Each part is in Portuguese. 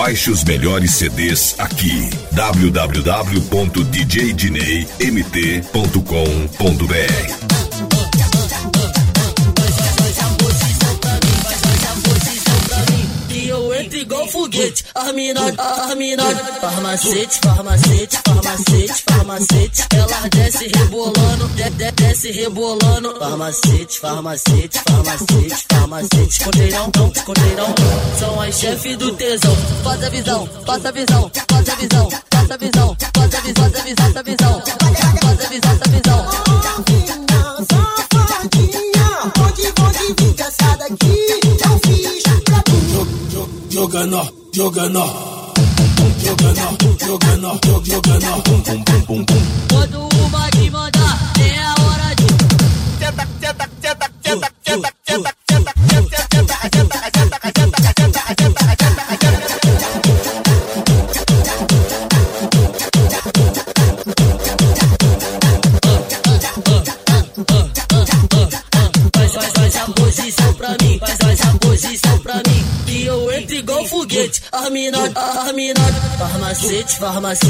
Baixe os melhores CDs aqui. www.djdneimt.com.br. Igual foguete, as mina, farmacete, ela desce rebolando, desce rebolando, farmacete, escoteirão, são as chefes do tesão, faz a visão, Jogando. Quando o Mag mandar, é a hora de faz a posição pra mim, faz a posição pra mim. E eu entro igual foguete, as mina, farmacete,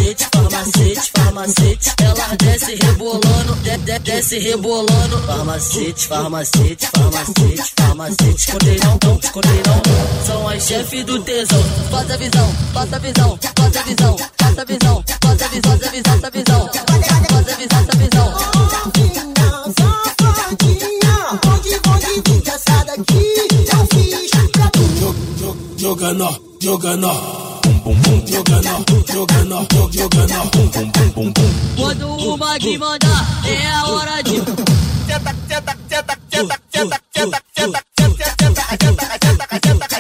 ela desce rebolando, desce rebolando, farmacete, escoteirão, são as chefes do tesão, faz a visão, Jogando. Quando o Mag mandar, é a hora de Senta.